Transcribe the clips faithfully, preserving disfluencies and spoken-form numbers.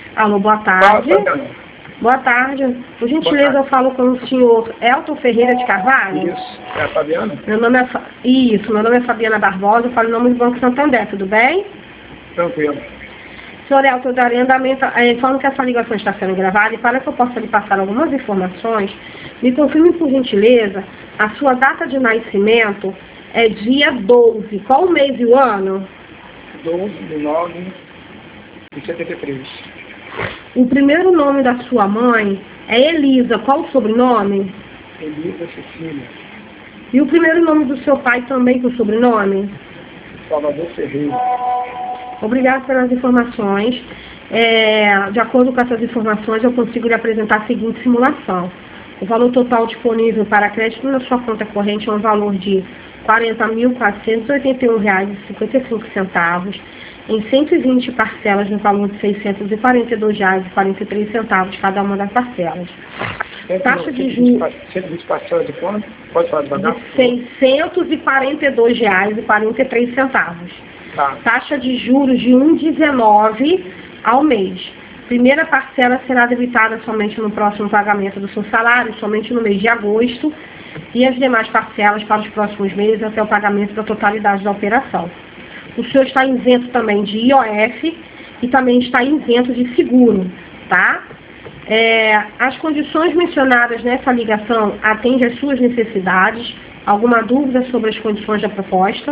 Alô, boa tarde. Boa tarde. Por gentileza, eu falo com o senhor Elton Ferreira de Carvalho. Isso. É a Fabiana? Meu nome é Fa... Isso, meu nome é Fabiana Barbosa, eu falo em nome do Banco Santander, tudo bem? Tranquilo. Senhor Elton, eu darei andamento, é, falando que essa ligação está sendo gravada, e para que eu possa lhe passar algumas informações, me confirme, por gentileza, a sua data de nascimento é dia doze. Qual o mês e o ano? doze de nove de setenta e três. O primeiro nome da sua mãe é Elisa. Qual o sobrenome? Elisa Cecília. E o primeiro nome do seu pai também com sobrenome? Salvador Ferreira. Obrigada pelas informações. É, de acordo com essas informações, eu consigo lhe apresentar a seguinte simulação. O valor total disponível para crédito na sua conta corrente é um valor de quarenta mil quatrocentos e oitenta e um reais e cinquenta e cinco centavos, em cento e vinte parcelas no valor de seiscentos e quarenta e dois reais e quarenta e três centavos cada uma das parcelas. Taxa de juros cento e vinte parcelas de quanto? Pode falar devagar? de seiscentos e quarenta e dois reais e quarenta e três centavos. Tá. Taxa de juros de um vírgula dezenove ao mês. Primeira parcela será debitada somente no próximo pagamento do seu salário, somente no mês de agosto, e as demais parcelas para os próximos meses até o pagamento da totalidade da operação. O senhor está isento também de I O F e também está isento de seguro, tá? É, as condições mencionadas nessa ligação atendem às suas necessidades. Alguma dúvida sobre as condições da proposta?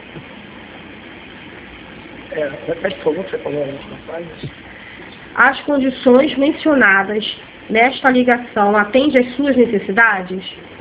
É, repete, por favor, que você falou aí, rapaz. As condições mencionadas nesta ligação atendem às suas necessidades?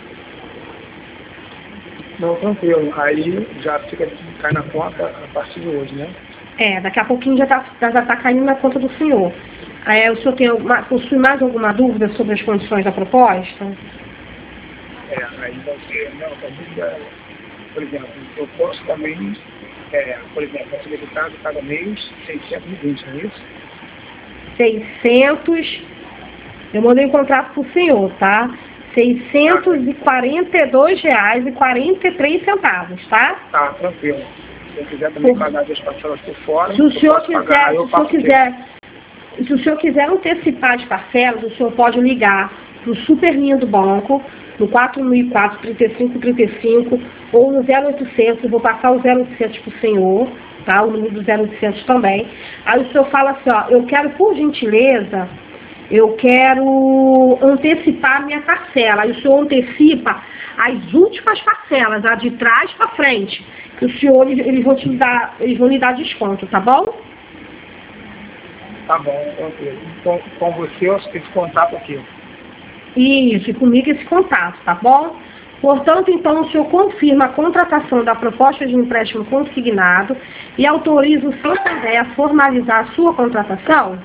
Não, tranquilo. Aí já fica, cai na conta a partir de hoje, né? É, daqui a pouquinho já está já tá caindo na conta do senhor. É, o senhor tem alguma, possui mais alguma dúvida sobre as condições da proposta? É, aí vai ser, não, a dúvida, por exemplo, eu posso também, é, por exemplo, a ser debitado cada mês seiscentos e vinte, não é isso? seiscentos, eu mandei um contrato para o senhor, tá? seiscentos e quarenta e dois reais e quarenta e três centavos, tá? Tá, tranquilo. Se eu quiser também Por... pagar as parcelas por fora, se o senhor quiser, pagar, se eu o senhor faço quiser, se o senhor quiser antecipar as parcelas, o senhor pode ligar para o Superlinha do banco, no quatro mil e quatro, trinta e cinco, trinta e cinco, ou no zero oitocentos, eu vou passar o zero oitocentos para o senhor, tá? O número do zero oitocentos também. Aí o senhor fala assim, ó, eu quero, por gentileza, eu quero antecipar minha parcela. Aí o senhor antecipa as últimas parcelas, a de trás para frente, que o senhor, eles vão te dar, eles vão lhe dar desconto, tá bom? Tá bom, tranquilo. Então, com você, eu fiz contato aqui. Isso, e comigo esse contato, tá bom? Portanto, então, o senhor confirma a contratação da proposta de empréstimo consignado e autoriza o Santander a formalizar a sua contratação?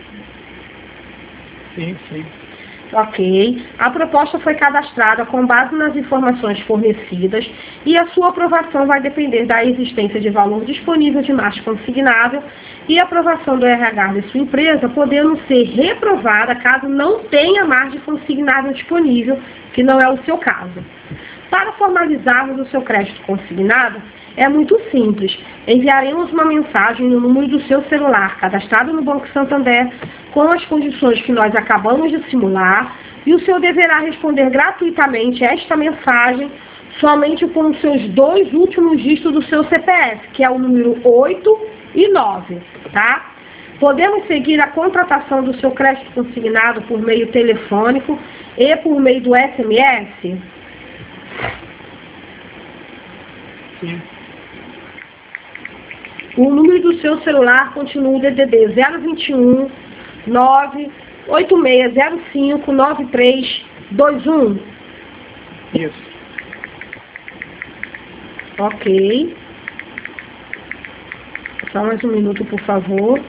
Sim, sim. Ok. A proposta foi cadastrada com base nas informações fornecidas e a sua aprovação vai depender da existência de valor disponível de margem consignável e aprovação do R H de sua empresa, podendo ser reprovada caso não tenha margem consignável disponível, que não é o seu caso. Para formalizarmos o seu crédito consignado, é muito simples. Enviaremos uma mensagem no número do seu celular, cadastrado no Banco Santander, com as condições que nós acabamos de simular, e o senhor deverá responder gratuitamente esta mensagem somente com os seus dois últimos dígitos do seu C P F, que é o número oito e nove, tá? Podemos seguir a contratação do seu crédito consignado por meio telefônico e por meio do S M S? Sim. O número do seu celular continua o D D D zero vinte e um, nove oito seis zero cinco, nove três dois um. Isso. Ok. Só mais um minuto, por favor.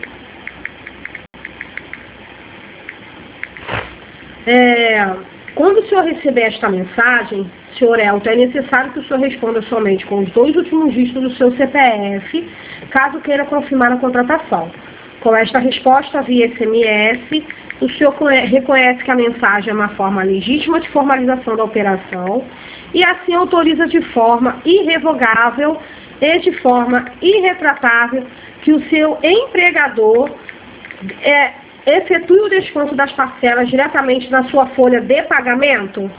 É, quando o senhor receber esta mensagem, senhor Elton, é necessário que o senhor responda somente com os dois últimos dígitos do seu C P F, caso queira confirmar a contratação. Com esta resposta via S M S, o senhor reconhece que a mensagem é uma forma legítima de formalização da operação e assim autoriza de forma irrevogável e de forma irretratável que o seu empregador é, efetue o desconto das parcelas diretamente na sua folha de pagamento?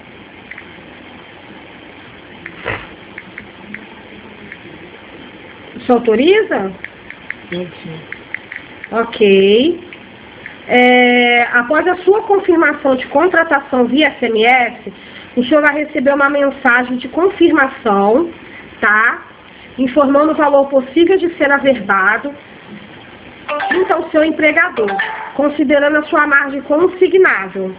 Você autoriza? Sim, sim. Ok. É, após a sua confirmação de contratação via S M S, o senhor vai receber uma mensagem de confirmação, tá? Informando o valor possível de ser averbado. Então, seu empregador, considerando a sua margem consignável.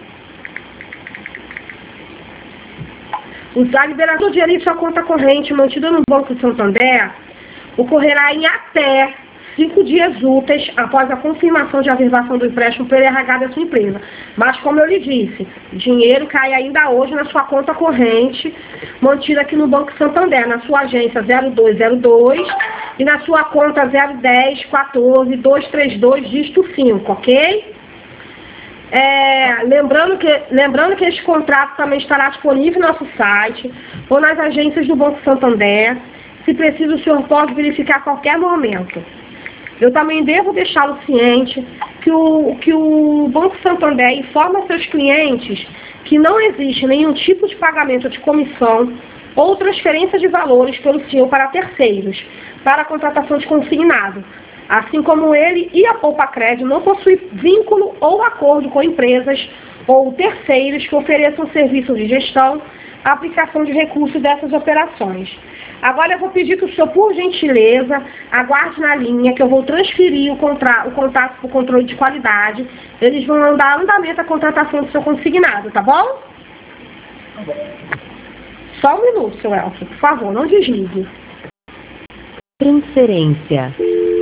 A liberação do dinheiro em sua conta corrente mantida no Banco Santander ocorrerá em até cinco dias úteis após a confirmação de averbação do empréstimo pelo R H da sua empresa. Mas, como eu lhe disse, o dinheiro cai ainda hoje na sua conta corrente, mantida aqui no Banco Santander, na sua agência zero dois zero dois e na sua conta zero dez quatorze dois três dois, dígito cinco, ok? É, lembrando, que, lembrando que este contrato também estará disponível no nosso site ou nas agências do Banco Santander. Se preciso, o senhor pode verificar a qualquer momento. Eu também devo deixá-lo ciente que o, que o Banco Santander informa seus clientes que não existe nenhum tipo de pagamento de comissão ou transferência de valores pelo senhor para terceiros, para a contratação de consignado, assim como ele e a Poupa Crédito não possuem vínculo ou acordo com empresas ou terceiros que ofereçam serviços de gestão, aplicação de recursos dessas operações. Agora eu vou pedir que o senhor, por gentileza, aguarde na linha, que eu vou transferir o, contra, o contato para o controle de qualidade. Eles vão dar andamento à contratação do seu consignado, tá bom? Tá bom. Só um minuto, seu Elcio, por favor, não desligue. Transferência.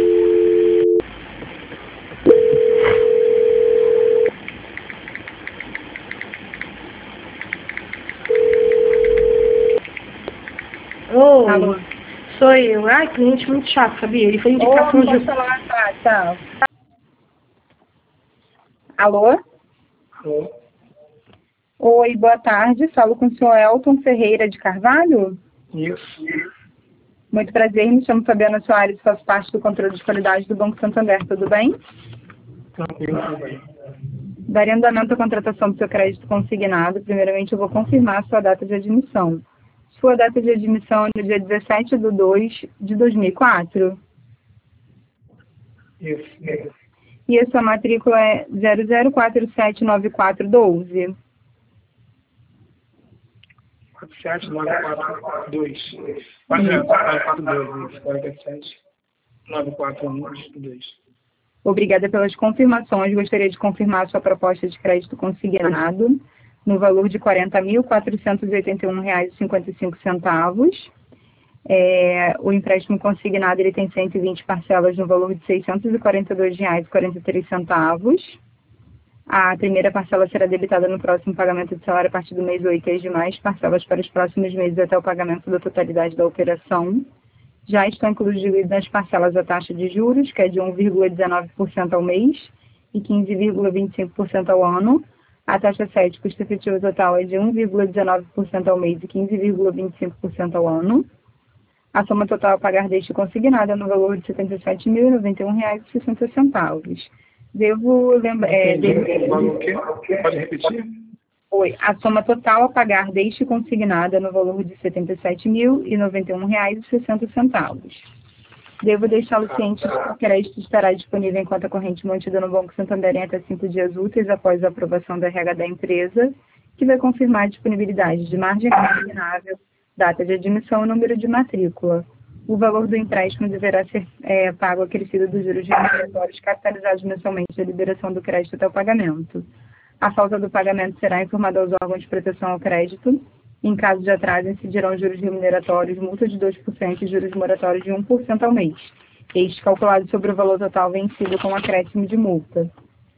Oi, Alô? sou eu. Ai, cliente muito chato, sabia? Ele foi indicação Ô, de... pode falar, tá, tá. Alô? Alô? Oi, boa tarde. Falo com o senhor Elton Ferreira de Carvalho? Isso. Muito prazer, me chamo Fabiana Soares, faço parte do controle de qualidade do Banco Santander, tudo bem? Tranquilo, tudo bem. Daria andamento à contratação do seu crédito consignado. Primeiramente, eu vou confirmar a sua data de admissão. Sua data de admissão é no dia dezessete de dois de dois mil e quatro. Isso. Isso. E a sua matrícula é zero zero quatro sete nove quatro um dois. quatro sete nove quatro dois. quatro sete nove quatro dois. quarenta e sete nove quatro um dois. Obrigada pelas confirmações. Gostaria de confirmar a sua proposta de crédito consignado no valor de quarenta mil quatrocentos e oitenta e um reais e cinquenta e cinco centavos. É, o empréstimo consignado ele tem cento e vinte parcelas no valor de seiscentos e quarenta e dois reais e quarenta e três centavos. A primeira parcela será debitada no próximo pagamento de salário a partir do mês oito e as demais parcelas para os próximos meses até o pagamento da totalidade da operação. Já estão incluídas nas parcelas a taxa de juros, que é de um vírgula dezenove por cento ao mês e quinze vírgula vinte e cinco por cento ao ano. A taxa sete, custo efetivo total, é de um vírgula dezenove por cento ao mês e quinze vírgula vinte e cinco por cento ao ano. A soma total a pagar deste consignado é no valor de setenta e sete mil e noventa e um reais e sessenta centavos. Devo lembrar... É, devo... Pode repetir? Oi, a soma total a pagar deste consignado é no valor de setenta e sete mil e noventa e um reais e sessenta centavos. Devo deixá-lo ciente de que o crédito estará disponível em conta corrente mantida no Banco Santander em até cinco dias úteis após a aprovação da R H da empresa, que vai confirmar a disponibilidade de margem consignável, data de admissão e número de matrícula. O valor do empréstimo deverá ser é, pago acrescido dos juros remuneratórios capitalizados mensalmente da liberação do crédito até o pagamento. A falta do pagamento será informada aos órgãos de proteção ao crédito. Em caso de atraso, incidirão juros remuneratórios, multa de dois por cento e juros moratórios de um por cento ao mês. Este calculado sobre o valor total vencido com acréscimo de multa.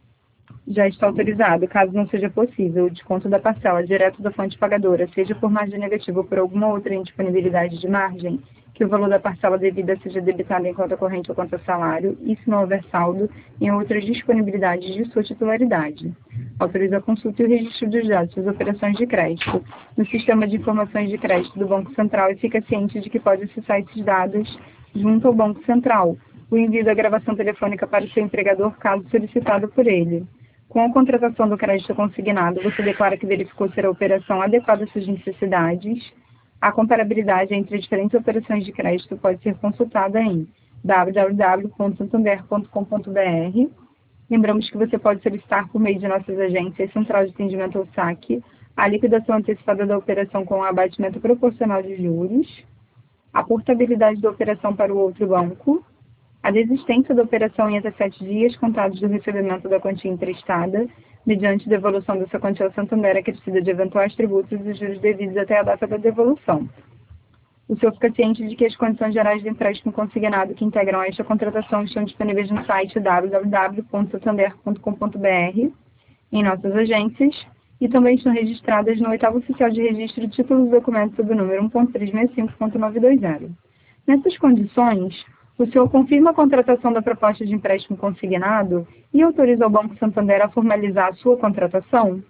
Já está autorizado, caso não seja possível, o desconto da parcela direto da fonte pagadora, seja por margem negativa ou por alguma outra indisponibilidade de margem, que o valor da parcela devida seja debitado em conta corrente ou conta salário, e se não houver saldo, em outras disponibilidades de sua titularidade. Autoriza a consulta e o registro dos dados das operações de crédito no Sistema de Informações de Crédito do Banco Central e fica ciente de que pode acessar esses dados junto ao Banco Central. O envio da gravação telefônica para o seu empregador, caso solicitado por ele. Com a contratação do crédito consignado, você declara que verificou ser a operação adequada às suas necessidades. A comparabilidade entre diferentes operações de crédito pode ser consultada em w w w ponto santander ponto com ponto b r. Lembramos que você pode solicitar por meio de nossas agências Central de Atendimento ao Saque a liquidação antecipada da operação com o abatimento proporcional de juros, a portabilidade da operação para o outro banco, a desistência da operação em até sete dias contados do recebimento da quantia emprestada, mediante devolução dessa quantia ao Santander acrescida de eventuais tributos e juros devidos até a data da devolução. O senhor fica ciente de que as condições gerais do empréstimo consignado que integram esta contratação estão disponíveis no site w w w ponto santander ponto com ponto b r, em nossas agências, e também estão registradas no oitavo oficial de registro de títulos e documentos sob o número um ponto trezentos e sessenta e cinco ponto novecentos e vinte. Nessas condições, o senhor confirma a contratação da proposta de empréstimo consignado e autoriza o Banco Santander a formalizar a sua contratação?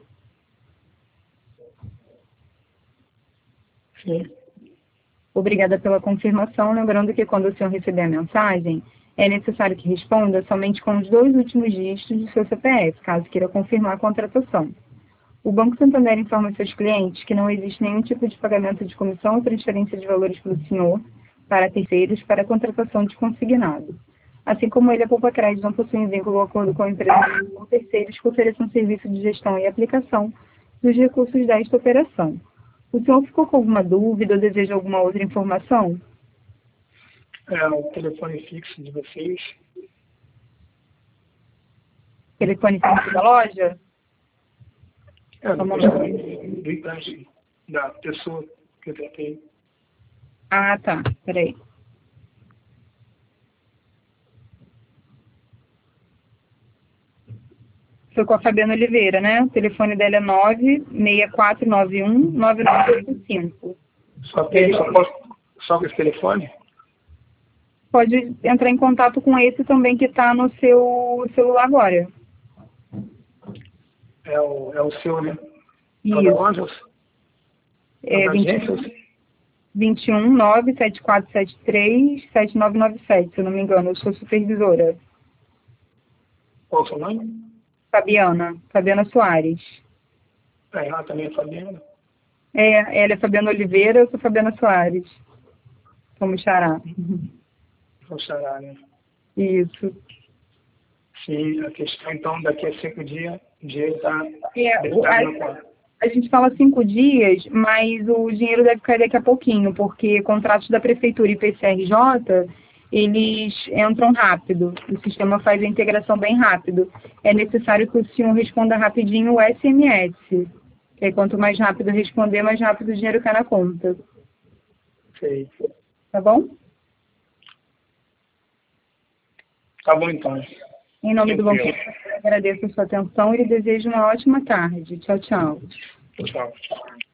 Sim. Obrigada pela confirmação, lembrando que quando o senhor receber a mensagem, é necessário que responda somente com os dois últimos dígitos do seu C P F, caso queira confirmar a contratação. O Banco Santander informa seus clientes que não existe nenhum tipo de pagamento de comissão ou transferência de valores pelo senhor para terceiros para a contratação de consignado. Assim como ele, a Poupa Crédito não possui vínculo ou acordo com a empresa ou terceiros que ofereçam serviço de gestão e aplicação dos recursos desta operação. O senhor ficou com alguma dúvida ou deseja alguma outra informação? É, o telefone fixo de vocês. Telefone fixo da loja? É, do, do, do empréstimo da pessoa que eu tratei. Ah, tá. Peraí. Foi com a Fabiana Oliveira, né? O telefone dela é nove seis quatro nove um nove nove oito cinco. Só, tem, só, posso, só com esse telefone? Pode entrar em contato com esse também que está no seu celular agora. É o, é o seu, né? Isso. É vinte e um nove sete quatro sete três sete nove nove sete, se eu não me engano. Eu sou supervisora. Qual o seu nome? Fabiana. Fabiana Soares. É, ela também é Fabiana? É, ela é Fabiana Oliveira, eu sou Fabiana Soares. Como xará. Como xará, né? Isso. Sim, a questão, então, daqui a cinco dias, o dinheiro está... É, a, a gente fala cinco dias, mas o dinheiro deve cair daqui a pouquinho, porque contratos da Prefeitura e P C R J, eles entram rápido. O sistema faz a integração bem rápido. É necessário que o senhor responda rapidinho o S M S. Que aí, quanto mais rápido responder, mais rápido o dinheiro cai na conta. Sei. Tá bom? Tá bom, então. Em nome do Banco, agradeço a sua atenção e lhe desejo uma ótima tarde. Tchau, tchau. Tchau.